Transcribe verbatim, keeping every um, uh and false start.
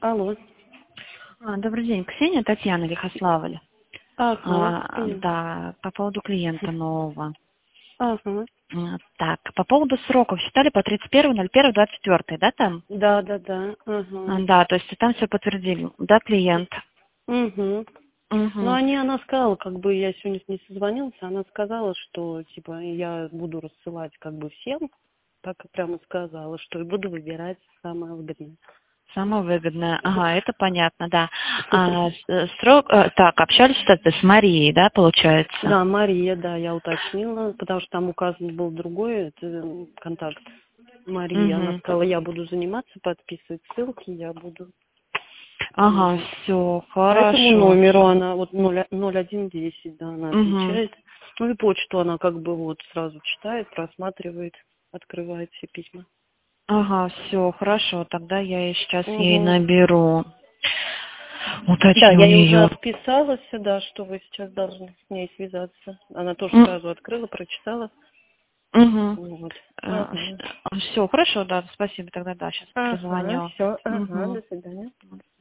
Алло. А, Добрый день, Ксения, Татьяна Лихославль. Ага, А, понятно. да, по поводу клиента нового. Ага. А, Так, по поводу сроков считали по тридцать первое ноль первое двадцать четыре, да, там? Да, да, да. А, Ага. Да, то есть там все подтвердили. Да, клиент. Угу. Ну, Угу. они, она сказала, как бы я сегодня с ней созвонился, она сказала, что, типа, я буду рассылать, как бы, всем, так и прямо сказала, что и буду выбирать самое выгодное. Самое выгодное. Ага, это понятно, да. А, с- э, срок, э, так, общались что-то с Марией, да, получается? Да, Мария, да, я уточнила, потому что там указан был другой это, м, контакт. Мария, она Угу. сказала, я буду заниматься, подписывать ссылки, я буду. Ага, Вот. все, По этому хорошо. номеру она, вот ноль ноль один десять, да, она Угу. отвечает. Ну и почту она как бы вот сразу читает, просматривает, открывает все письма. Ага, все, хорошо, тогда я ей сейчас ей Угу. наберу. Да, Уточню у я ей уже нее. отписалась, да, что вы сейчас должны с ней связаться. Она тоже сразу открыла, прочитала. Угу. Вот. Ага. Все, хорошо, да, спасибо, тогда да, сейчас Ага, позвоню. все, ага, Угу. до свидания.